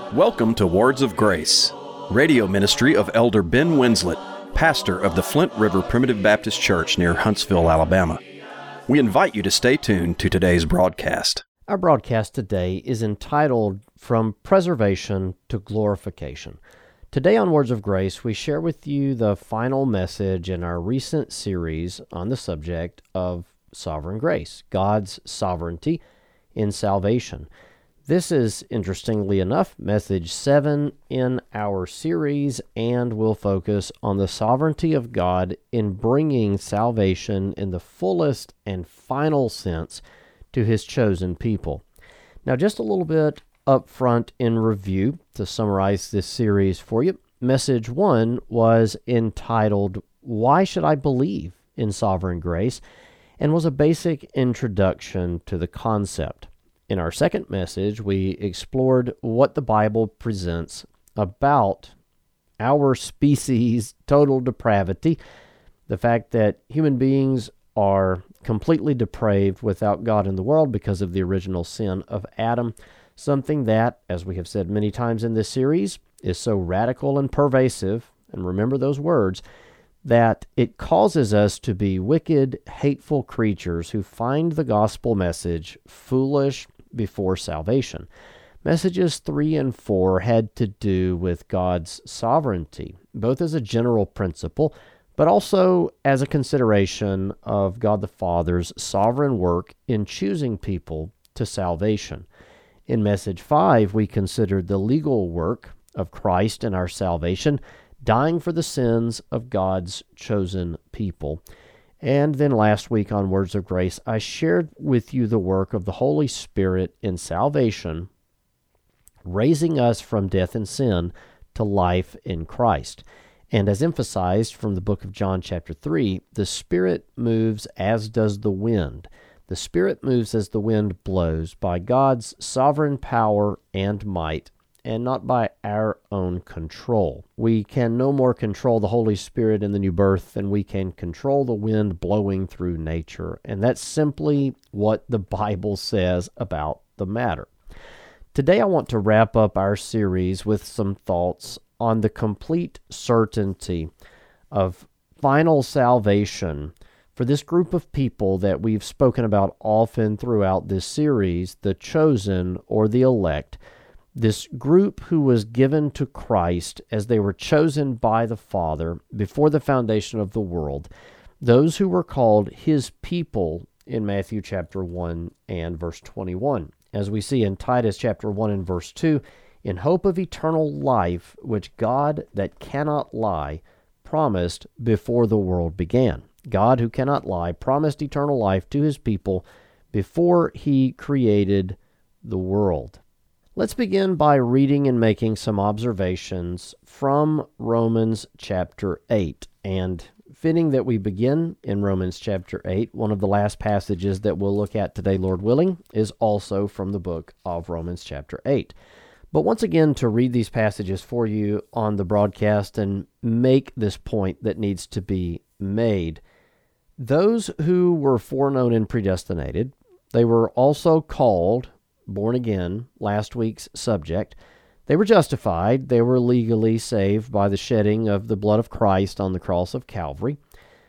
Welcome to Words of Grace, radio ministry of Elder Ben Winslet, pastor of the Flint River Primitive Baptist Church near Huntsville, Alabama. We invite you to stay tuned to today's broadcast. Our broadcast today is entitled From Preservation to Glorification. Today on Words of Grace, we share with you the final message in our recent series on the subject of sovereign grace, God's sovereignty in salvation. This is, interestingly enough, message 7 in our series, and will focus on the sovereignty of God in bringing salvation in the fullest and final sense to His chosen people. Now, just a little bit up front in review to summarize this series for you. Message 1 was entitled, Why Should I Believe in Sovereign Grace? And was a basic introduction to the concept. In our second message, we explored what the Bible presents about our species' total depravity, the fact that human beings are completely depraved without God in the world because of the original sin of Adam, something that, as we have said many times in this series, is so radical and pervasive, and remember those words, that it causes us to be wicked, hateful creatures who find the gospel message foolish before salvation. Messages 3 and 4 had to do with God's sovereignty, both as a general principle, but also as a consideration of God the Father's sovereign work in choosing people to salvation. In Message 5, we considered the legal work of Christ in our salvation, dying for the sins of God's chosen people. And then last week on Words of Grace, I shared with you the work of the Holy Spirit in salvation, raising us from death and sin to life in Christ. And as emphasized from the book of John chapter 3, the Spirit moves as does the wind. The Spirit moves as the wind blows by God's sovereign power and might, and not by our own control. We can no more control the Holy Spirit in the new birth than we can control the wind blowing through nature, and that's simply what the Bible says about the matter. Today I want to wrap up our series with some thoughts on the complete certainty of final salvation for this group of people that we've spoken about often throughout this series, the chosen or the elect. This group who was given to Christ as they were chosen by the Father before the foundation of the world, those who were called His people in Matthew chapter 1 and verse 21. As we see in Titus chapter 1 and verse 2, in hope of eternal life, which God that cannot lie promised before the world began. God who cannot lie promised eternal life to His people before He created the world. Let's begin by reading and making some observations from Romans chapter 8. And fitting that we begin in Romans chapter 8, one of the last passages that we'll look at today, Lord willing, is also from the book of Romans chapter 8. But once again, to read these passages for you on the broadcast and make this point that needs to be made. Those who were foreknown and predestinated, they were also called, born again, last week's subject. They were justified. They were legally saved by the shedding of the blood of Christ on the cross of Calvary.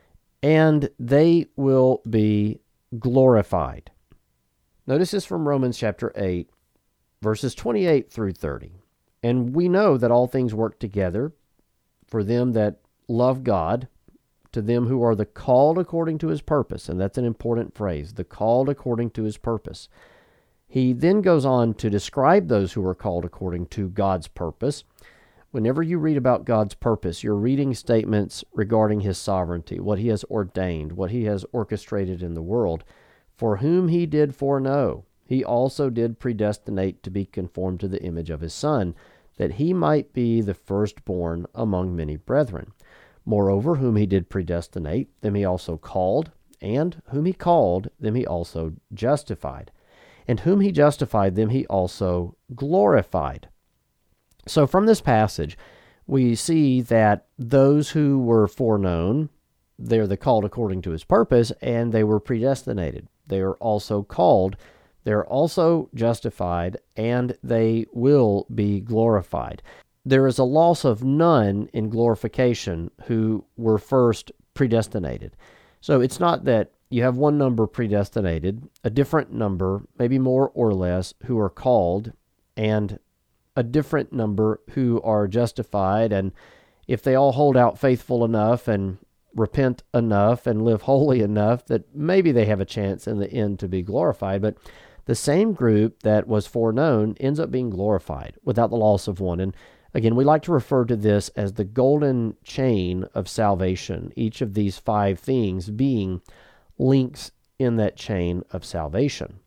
And they will be glorified. Notice this from Romans chapter 8, verses 28 through 30. And we know that all things work together for them that love God, to them who are the called according to His purpose. And that's an important phrase, the called according to His purpose. He then goes on to describe those who are called according to God's purpose. Whenever you read about God's purpose, you're reading statements regarding His sovereignty, what He has ordained, what He has orchestrated in the world. For whom He did foreknow, He also did predestinate to be conformed to the image of His Son, that He might be the firstborn among many brethren. Moreover, whom He did predestinate, them He also called, and whom He called, them He also justified. And whom He justified, them He also glorified. So from this passage, we see that those who were foreknown, they're the called according to His purpose, and they were predestinated. They are also called, They're also justified, and they will be glorified. There is a loss of none in glorification who were first predestinated. So it's not that you have one number predestinated, a different number, maybe more or less, who are called, and a different number who are justified. And if they all hold out faithful enough and repent enough and live holy enough, that maybe they have a chance in the end to be glorified. But the same group that was foreknown ends up being glorified without the loss of one. And again, we like to refer to this as the golden chain of salvation, each of these 5 things being links in that chain of salvation.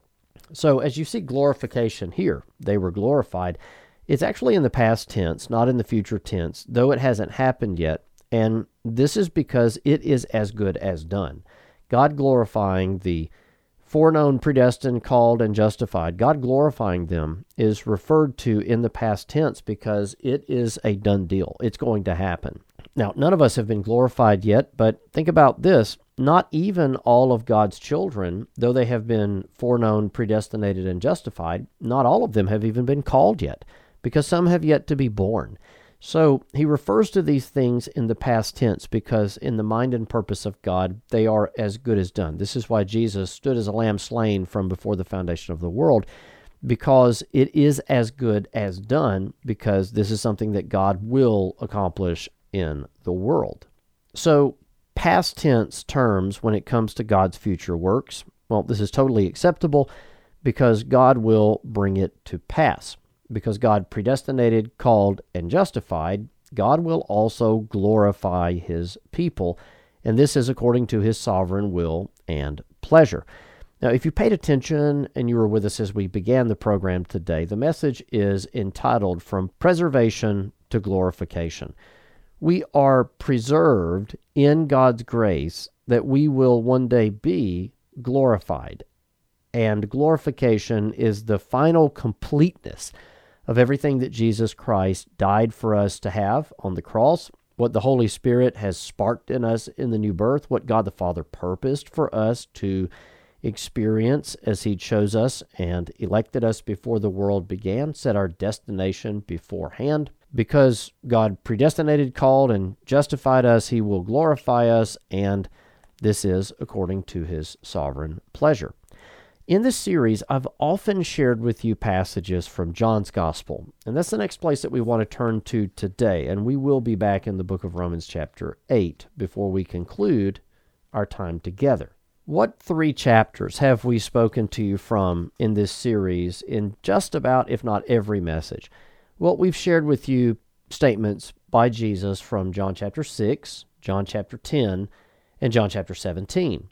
So as you see glorification here, they were glorified. It's actually in the past tense, not in the future tense, though it hasn't happened yet. And this is because it is as good as done. God glorifying the foreknown, predestined, called, and justified, God glorifying them is referred to in the past tense because it is a done deal. It's going to happen. Now, none of us have been glorified yet, but think about this. Not even all of God's children, though they have been foreknown, predestinated, and justified, not all of them have even been called yet, because some have yet to be born. So he refers to these things in the past tense because in the mind and purpose of God, they are as good as done. This is why Jesus stood as a lamb slain from before the foundation of the world, because it is as good as done, because this is something that God will accomplish in the world. So past tense terms when it comes to God's future works, well, this is totally acceptable because God will bring it to pass. Because God predestinated, called, and justified, God will also glorify his people, and this is according to his sovereign will and pleasure. Now, if you paid attention and you were with us as we began the program today, the message is entitled From Preservation to Glorification. We are preserved in God's grace that we will one day be glorified. And glorification is the final completeness of everything that Jesus Christ died for us to have on the cross, what the Holy Spirit has sparked in us in the new birth, what God the Father purposed for us to experience as he chose us and elected us before the world began, set our destination beforehand. Because God predestinated, called, and justified us, he will glorify us, and this is according to his sovereign pleasure. In this series, I've often shared with you passages from John's Gospel, and that's the next place that we want to turn to today, and we will be back in the book of Romans chapter 8 before we conclude our time together. What 3 chapters have we spoken to you from in this series in just about, if not every message? Well, we've shared with you statements by Jesus from John chapter 6, John chapter 10, and John chapter 17.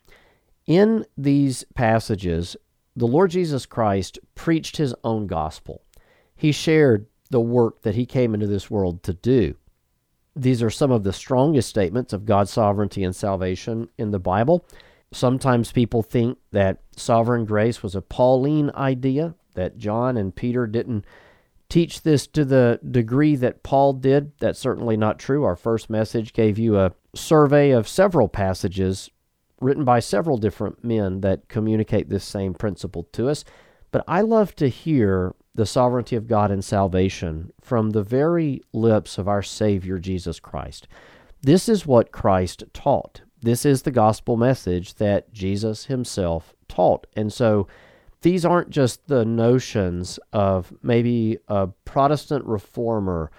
In these passages, the Lord Jesus Christ preached his own gospel. He shared the work that he came into this world to do. These are some of the strongest statements of God's sovereignty and salvation in the Bible. Sometimes people think that sovereign grace was a Pauline idea, that John and Peter didn't teach this to the degree that Paul did. That's certainly not true. Our first message gave you a survey of several passages written by several different men that communicate this same principle to us. But I love to hear the sovereignty of God and salvation from the very lips of our Savior, Jesus Christ. This is what Christ taught. This is the gospel message that Jesus himself taught. And so these aren't just the notions of maybe a Protestant reformer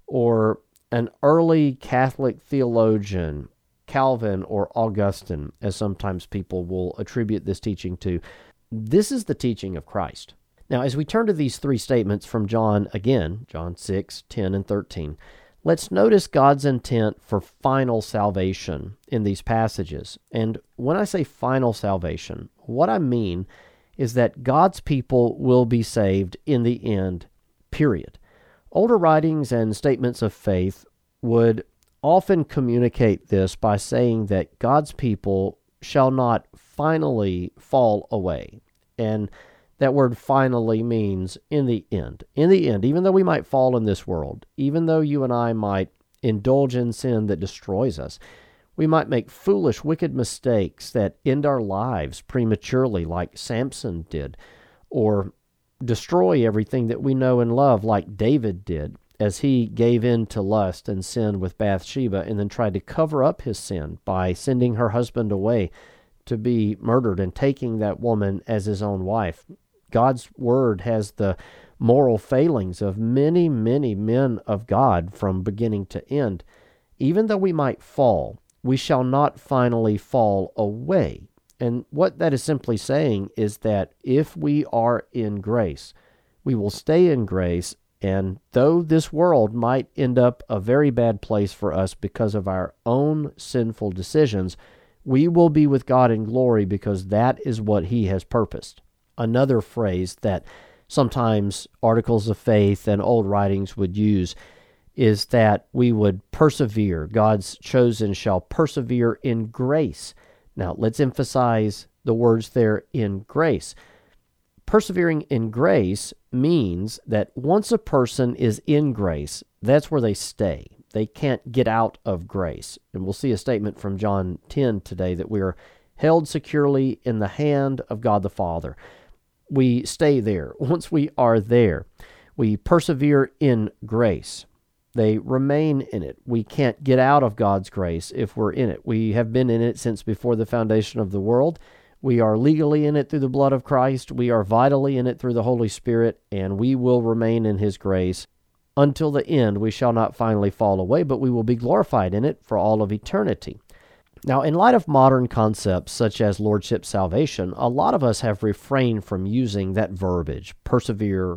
or an early Catholic theologian, Calvin or Augustine, as sometimes people will attribute this teaching to. This is the teaching of Christ. Now, as we turn to these 3 statements from John again, John 6, 10, and 13, let's notice God's intent for final salvation in these passages. And when I say final salvation, what I mean is that God's people will be saved in the end, period. Older writings and statements of faith would often communicate this by saying that God's people shall not finally fall away. And that word finally means in the end. In the end, even though we might fall in this world, even though you and I might indulge in sin that destroys us, we might make foolish, wicked mistakes that end our lives prematurely like Samson did. or destroy everything that we know and love like David did as he gave in to lust and sin with Bathsheba and then tried to cover up his sin by sending her husband away to be murdered and taking that woman as his own wife. God's word has the moral failings of many, many men of God from beginning to end. Even though we might fall, we shall not finally fall away. And what that is simply saying is that if we are in grace, we will stay in grace, and though this world might end up a very bad place for us because of our own sinful decisions, we will be with God in glory because that is what He has purposed. Another phrase that sometimes articles of faith and old writings would use is that we would persevere. God's chosen shall persevere in grace. Now, let's emphasize the words there, in grace. Persevering in grace means that once a person is in grace, that's where they stay. They can't get out of grace. And we'll see a statement from John 10 today that we are held securely in the hand of God the Father. We stay there. Once we are there, we persevere in grace. They remain in it. We can't get out of God's grace if we're in it. We have been in it since before the foundation of the world. We are legally in it through the blood of Christ. We are vitally in it through the Holy Spirit, and we will remain in His grace until the end. We shall not finally fall away, but we will be glorified in it for all of eternity. Now, in light of modern concepts such as Lordship salvation, a lot of us have refrained from using that verbiage, persevere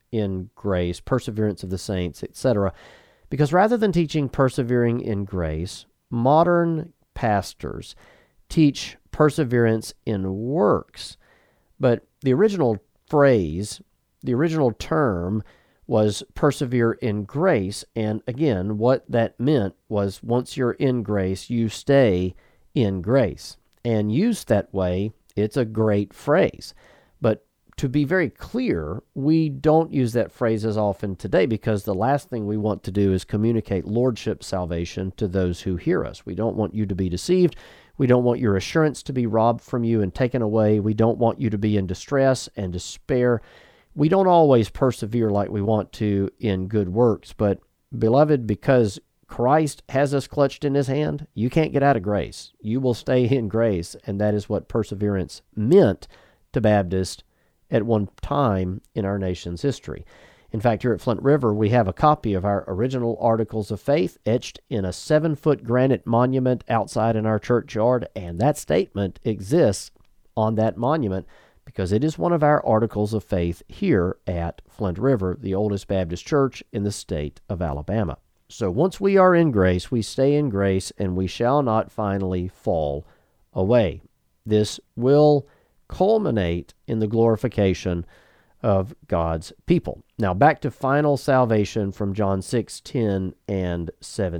in grace, perseverance of the saints, etc., because rather than teaching persevering in grace, modern pastors teach perseverance in works. But the original phrase, the original term was persevere in grace, and again, what that meant was once you're in grace, you stay in grace. And used that way, it's a great phrase. But to be very clear, we don't use that phrase as often today because the last thing we want to do is communicate Lordship salvation to those who hear us. We don't want you to be deceived. We don't want your assurance to be robbed from you and taken away. We don't want you to be in distress and despair. We don't always persevere like we want to in good works, but beloved, because Christ has us clutched in His hand, you can't get out of grace. You will stay in grace, and that is what perseverance meant to Baptists at one time in our nation's history. In fact, here at Flint River, we have a copy of our original Articles of Faith etched in a 7-foot granite monument outside in our churchyard, and that statement exists on that monument because it is one of our Articles of Faith here at Flint River, the oldest Baptist church in the state of Alabama. So once we are in grace, we stay in grace, and we shall not finally fall away. This will culminate in the glorification of God's people. Now back to final salvation from John 6:10 and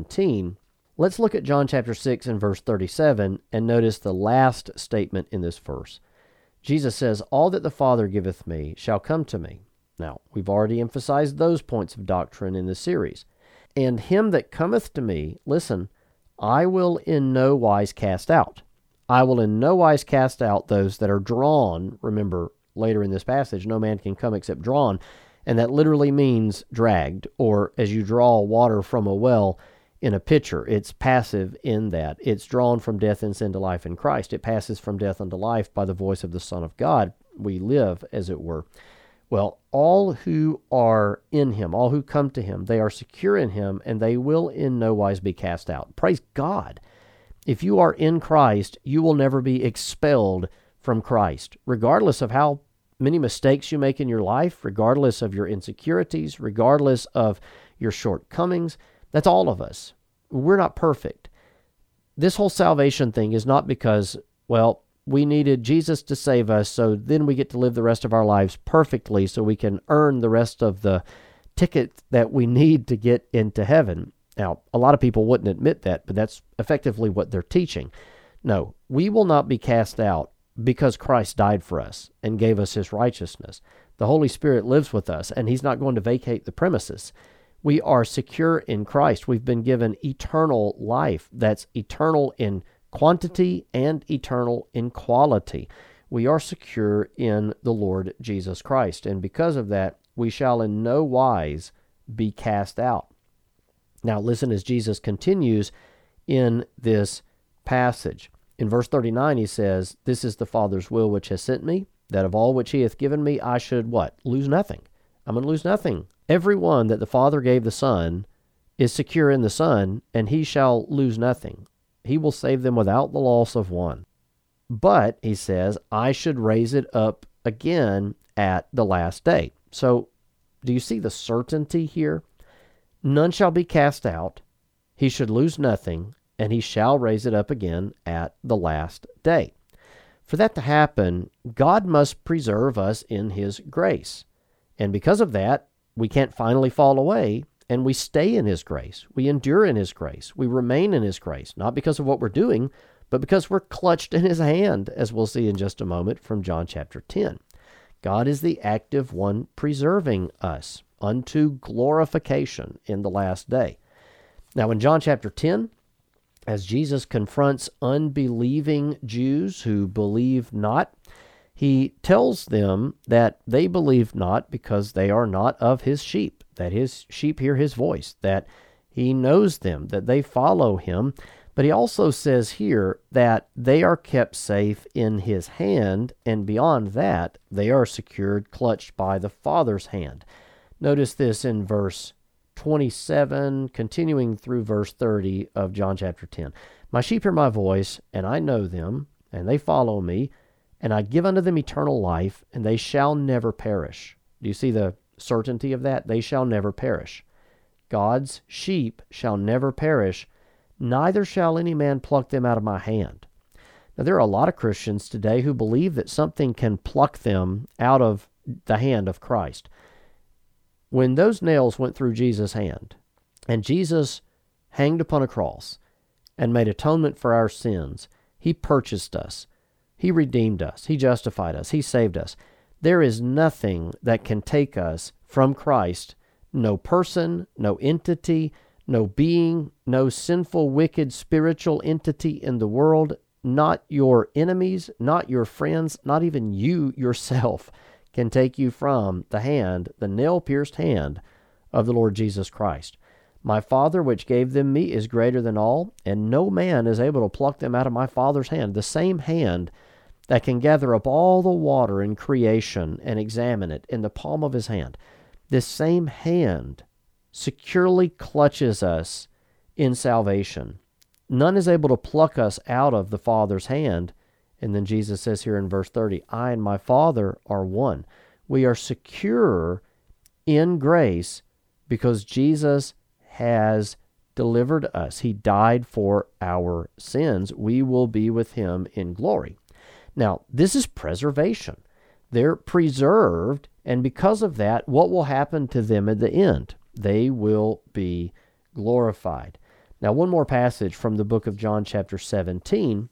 17. Let's look at John chapter 6 and verse 37 and notice the last statement in this verse. Jesus says, "All that the Father giveth me shall come to me." Now, we've already emphasized those points of doctrine in the series. "And him that cometh to me, listen, I will in no wise cast out." I will in no wise cast out those that are drawn. Remember, later in this passage, no man can come except drawn. And that literally means dragged, or as you draw water from a well in a pitcher. It's passive in that. It's drawn from death and sin to life in Christ. It passes from death unto life by the voice of the Son of God. We live, as it were. Well, all who are in Him, all who come to Him, they are secure in Him, and they will in no wise be cast out. Praise God. If you are in Christ, you will never be expelled from Christ, regardless of how many mistakes you make in your life, regardless of your insecurities, regardless of your shortcomings. That's all of us. We're not perfect. This whole salvation thing is not because, well, we needed Jesus to save us, so then we get to live the rest of our lives perfectly so we can earn the rest of the ticket that we need to get into heaven. Now, a lot of people wouldn't admit that, but that's effectively what they're teaching. No, we will not be cast out because Christ died for us and gave us His righteousness. The Holy Spirit lives with us, and He's not going to vacate the premises. We are secure in Christ. We've been given eternal life. That's eternal in quantity and eternal in quality. We are secure in the Lord Jesus Christ, and because of that, we shall in no wise be cast out. Now listen as Jesus continues in this passage. In verse 39 he says, "This is the Father's will which has sent me, that of all which he hath given me I should" what? Lose nothing. I'm going to lose nothing. Every one that the Father gave the Son is secure in the Son, and he shall lose nothing. He will save them without the loss of one. But, he says, I should raise it up again at the last day. So, do you see the certainty here? None shall be cast out. He should lose nothing, and he shall raise it up again at the last day. For that to happen, God must preserve us in his grace. And because of that, we can't finally fall away, and we stay in his grace. We endure in his grace. We remain in his grace, not because of what we're doing, but because we're clutched in his hand, as we'll see in just a moment from John chapter 10. God is the active one preserving us unto glorification in the last day. Now in John chapter 10, as Jesus confronts unbelieving Jews who believe not, he tells them that they believe not because they are not of his sheep, that his sheep hear his voice, that he knows them, that they follow him. But he also says here that they are kept safe in his hand, and beyond that, they are secured, clutched by the Father's hand. Notice this in verse 27, continuing through verse 30 of John chapter 10. My sheep hear my voice, and I know them, and they follow me, and I give unto them eternal life, and they shall never perish. Do you see the certainty of that? They shall never perish. God's sheep shall never perish, neither shall any man pluck them out of my hand. Now, there are a lot of Christians today who believe that something can pluck them out of the hand of Christ. When those nails went through Jesus' hand, and Jesus hanged upon a cross and made atonement for our sins, he purchased us. He redeemed us. He justified us. He saved us. There is nothing that can take us from Christ. No person, no entity, no being, no sinful, wicked, spiritual entity in the world, not your enemies, not your friends, not even you yourself can take you from the hand, the nail-pierced hand of the Lord Jesus Christ. My Father, which gave them me, is greater than all, and no man is able to pluck them out of my Father's hand. The same hand that can gather up all the water in creation and examine it in the palm of his hand. This same hand securely clutches us in salvation. None is able to pluck us out of the Father's hand. And then Jesus says here in verse 30, I and my Father are one. We are secure in grace because Jesus has delivered us. He died for our sins. We will be with him in glory. Now, this is preservation. They're preserved, and because of that, what will happen to them at the end? They will be glorified. Now, one more passage from the book of John chapter 17.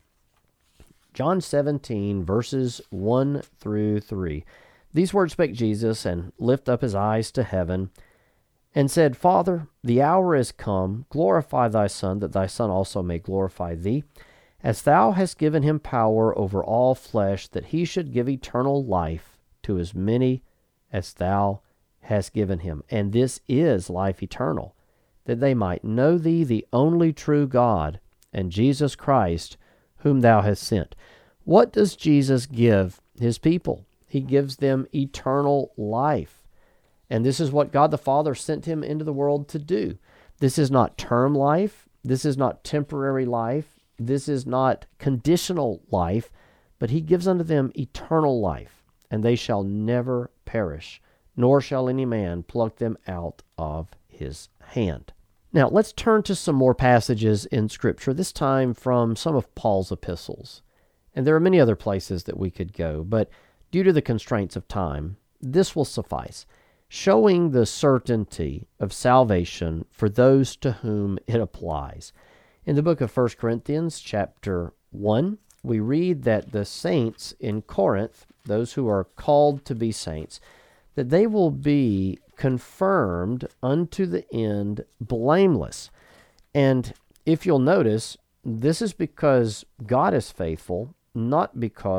John 17, verses 1 through 3. These words spake Jesus, and lift up his eyes to heaven, and said, Father, the hour is come. Glorify thy Son, that thy Son also may glorify thee, as thou hast given him power over all flesh, that he should give eternal life to as many as thou hast given him. And this is life eternal, that they might know thee, the only true God, and Jesus Christ, whom thou hast sent. What does Jesus give his people? He gives them eternal life. And this is what God the Father sent him into the world to do. This is not term life. This is not temporary life. This is not conditional life, but he gives unto them eternal life, and they shall never perish, nor shall any man pluck them out of his hand. Now, let's turn to some more passages in Scripture, this time from some of Paul's epistles. And there are many other places that we could go, but due to the constraints of time, this will suffice, showing the certainty of salvation for those to whom it applies. In the book of 1 Corinthians chapter 1, we read that the saints in Corinth, those who are called to be saints, that they will be confirmed unto the end blameless. And if you'll notice, this is because God is faithful, not because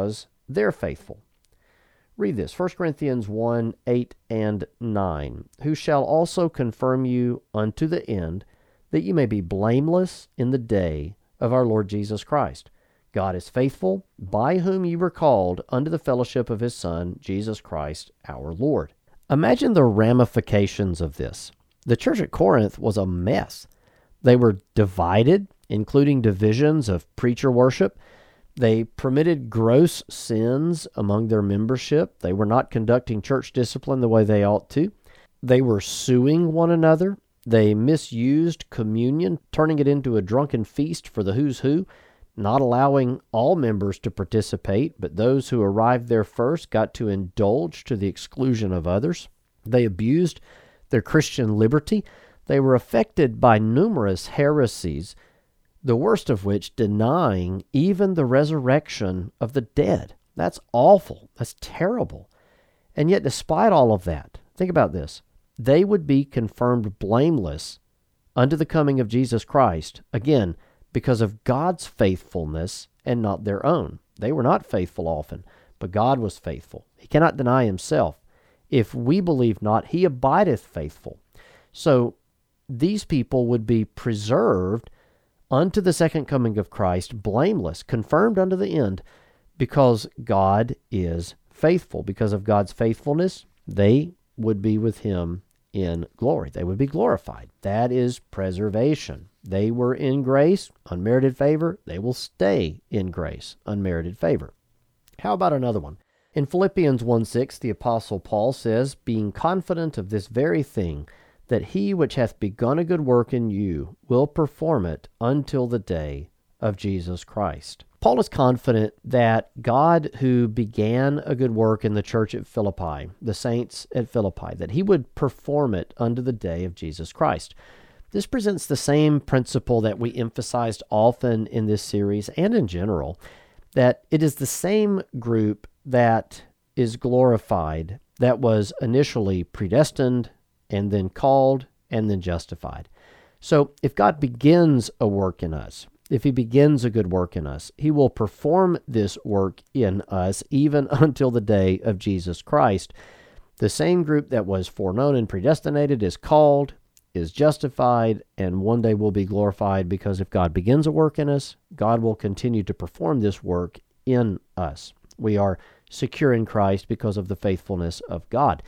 they're faithful. Read this, 1 Corinthians 1, 8 and 9. Who shall also confirm you unto the end, that you may be blameless in the day of our Lord Jesus Christ. God is faithful, by whom you were called unto the fellowship of his Son, Jesus Christ our Lord. Imagine the ramifications of this. The church at Corinth was a mess. They were divided, including divisions of preacher worship. They permitted gross sins among their membership. They were not conducting church discipline the way they ought to. They were suing one another. They misused communion, turning it into a drunken feast for the who's who, not allowing all members to participate, but those who arrived there first got to indulge to the exclusion of others. They abused their Christian liberty. They were affected by numerous heresies, the worst of which denying even the resurrection of the dead. That's awful. That's terrible. And yet, despite all of that, think about this. They would be confirmed blameless unto the coming of Jesus Christ, again, because of God's faithfulness and not their own. They were not faithful often, but God was faithful. He cannot deny himself. If we believe not, he abideth faithful. So these people would be preserved unto the second coming of Christ, blameless, confirmed unto the end, because God is faithful. Because of God's faithfulness, they would be with him in glory. They would be glorified. That is preservation. They were in grace, unmerited favor. They will stay in grace, unmerited favor. How about another one? In Philippians 1:6, the Apostle Paul says, being confident of this very thing, that he which hath begun a good work in you will perform it until the day of Jesus Christ. Paul is confident that God, who began a good work in the church at Philippi, the saints at Philippi, that he would perform it unto the day of Jesus Christ. This presents the same principle that we emphasized often in this series and in general, that it is the same group that is glorified that was initially predestined and then called and then justified. So if God begins a work in us, if he begins a good work in us, he will perform this work in us even until the day of Jesus Christ. The same group that was foreknown and predestinated is called, is justified, and one day will be glorified, because if God begins a work in us, God will continue to perform this work in us. We are secure in Christ because of the faithfulness of God.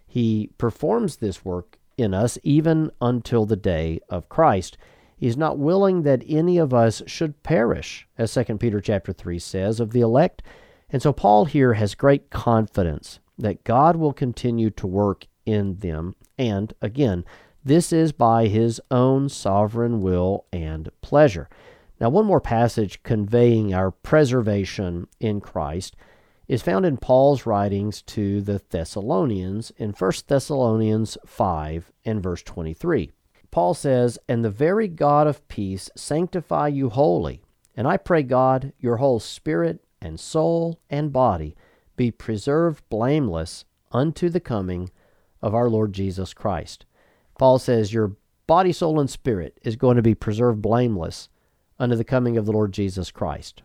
He performs this work in us even until the day of Christ. He's not willing that any of us should perish, as 2 Peter chapter 3 says, of the elect. And so Paul here has great confidence that God will continue to work in them. And again, this is by his own sovereign will and pleasure. Now, one more passage conveying our preservation in Christ is found in Paul's writings to the Thessalonians in 1 Thessalonians 5 and verse 23. Paul says, and the very God of peace sanctify you wholly, and I pray God your whole spirit and soul and body be preserved blameless unto the coming of our Lord Jesus Christ. Paul says your body, soul, and spirit is going to be preserved blameless unto the coming of the Lord Jesus Christ.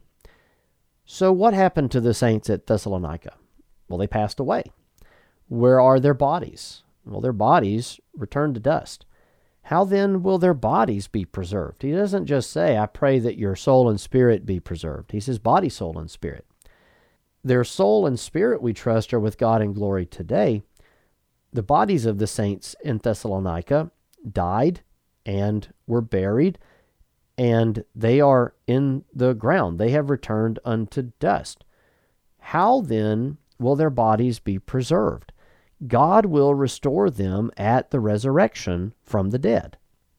So what happened to the saints at Thessalonica? Well, they passed away. Where are their bodies? Well, their bodies returned to dust. How then will their bodies be preserved? He doesn't just say, I pray that your soul and spirit be preserved. He says body, soul, and spirit. Their soul and spirit, we trust, are with God in glory today. The bodies of the saints in Thessalonica died and were buried, and they are in the ground. They have returned unto dust. How then will their bodies be preserved? God will restore them at the resurrection from the dead.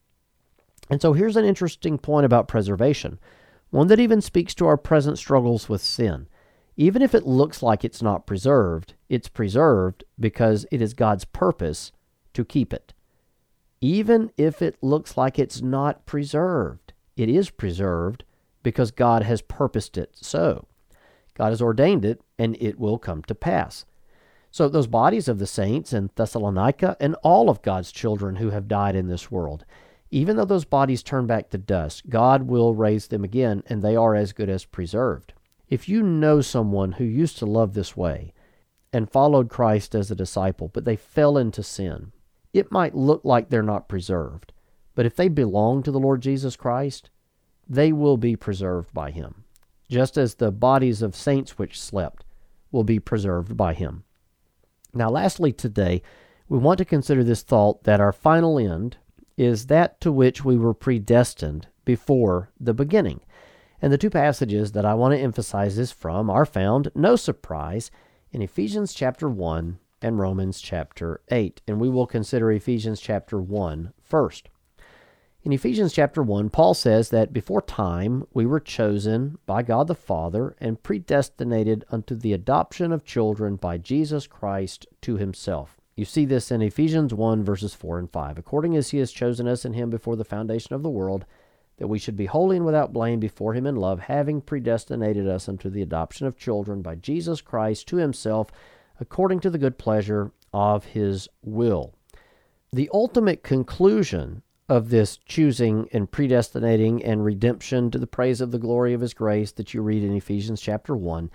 And so here's an interesting point about preservation, one that even speaks to our present struggles with sin. Even if it looks like it's not preserved, it's preserved because it is God's purpose to keep it. Even if it looks like it's not preserved, it is preserved because God has purposed it so. God has ordained it, and it will come to pass. So those bodies of the saints in Thessalonica and all of God's children who have died in this world, even though those bodies turn back to dust, God will raise them again, and they are as good as preserved. If you know someone who used to love this way and followed Christ as a disciple, but they fell into sin, it might look like they're not preserved. But if they belong to the Lord Jesus Christ, they will be preserved by Him, just as the bodies of saints which slept will be preserved by Him. Now, lastly today, we want to consider this thought that our final end is that to which we were predestined before the beginning. And the two passages that I want to emphasize this from are found, no surprise, in Ephesians chapter 1 and Romans chapter 8. And we will consider Ephesians chapter 1 first. In Ephesians chapter 1, Paul says that before time we were chosen by God the Father and predestinated unto the adoption of children by Jesus Christ to Himself. You see this in Ephesians 1, verses 4 and 5. According as He has chosen us in Him before the foundation of the world, that we should be holy and without blame before Him in love, having predestinated us unto the adoption of children by Jesus Christ to Himself, according to the good pleasure of His will. The ultimate conclusion of this choosing and predestinating and redemption to the praise of the glory of His grace that you read in Ephesians chapter 1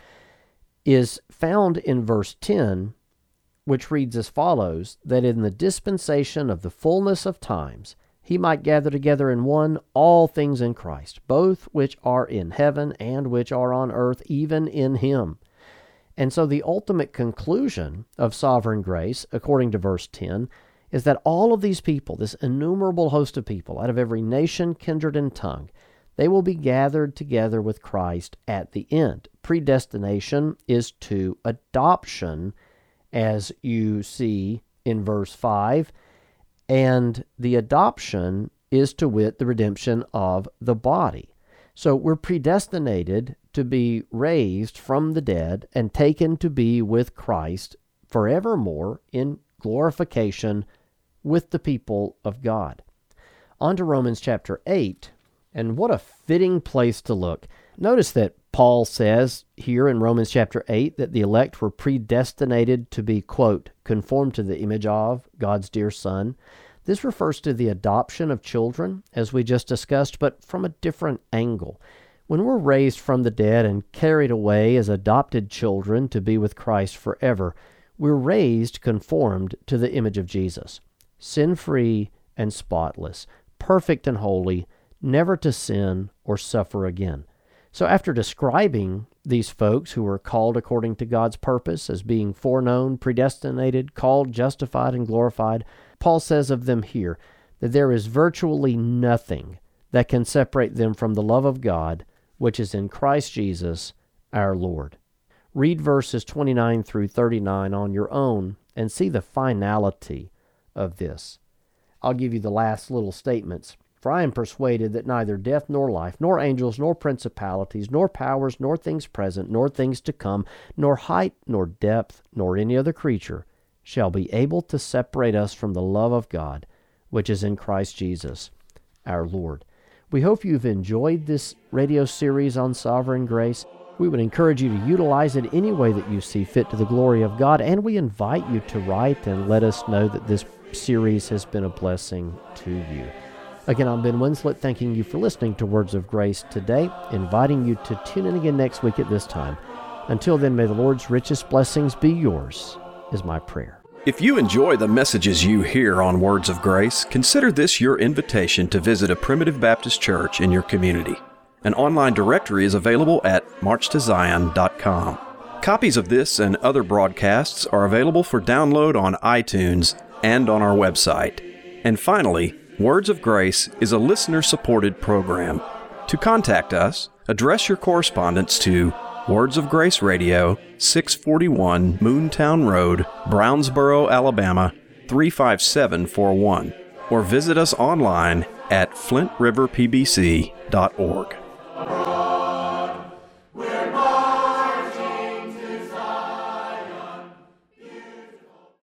is found in verse 10, which reads as follows, that in the dispensation of the fullness of times He might gather together in one all things in Christ, both which are in heaven and which are on earth, even in Him. And so the ultimate conclusion of sovereign grace, according to verse 10, is that all of these people, this innumerable host of people out of every nation, kindred, and tongue, they will be gathered together with Christ at the end. Predestination is to adoption, as you see in verse 5, and the adoption is to wit the redemption of the body. So we're predestinated to be raised from the dead and taken to be with Christ forevermore in glorification with the people of God. On to Romans chapter 8, and what a fitting place to look. Notice that Paul says here in Romans chapter 8 that the elect were predestinated to be, quote, conformed to the image of God's dear Son. This refers to the adoption of children, as we just discussed, but from a different angle. When we're raised from the dead and carried away as adopted children to be with Christ forever, we're raised conformed to the image of Jesus, sin-free and spotless, perfect and holy, never to sin or suffer again. So after describing these folks who were called according to God's purpose as being foreknown, predestinated, called, justified, and glorified, Paul says of them here that there is virtually nothing that can separate them from the love of God, which is in Christ Jesus our Lord. Read verses 29 through 39 on your own and see the finality of this. I'll give you the last little statements. For I am persuaded that neither death nor life, nor angels, nor principalities, nor powers, nor things present, nor things to come, nor height, nor depth, nor any other creature shall be able to separate us from the love of God, which is in Christ Jesus our Lord. We hope you've enjoyed this radio series on sovereign grace. We would encourage you to utilize it any way that you see fit to the glory of God, and we invite you to write and let us know that this series has been a blessing to you. Again, I'm Ben Winslet, thanking you for listening to Words of Grace today, inviting you to tune in again next week at this time. Until then, may the Lord's richest blessings be yours, is my prayer. If you enjoy the messages you hear on Words of Grace, consider this your invitation to visit a Primitive Baptist church in your community. An online directory is available at marchtozion.com. Copies of this and other broadcasts are available for download on iTunes and on our website. And finally, Words of Grace is a listener-supported program. To contact us, address your correspondence to Words of Grace Radio, 641 Moontown Road, Brownsboro, Alabama, 35741, or visit us online at flintriverpbc.org.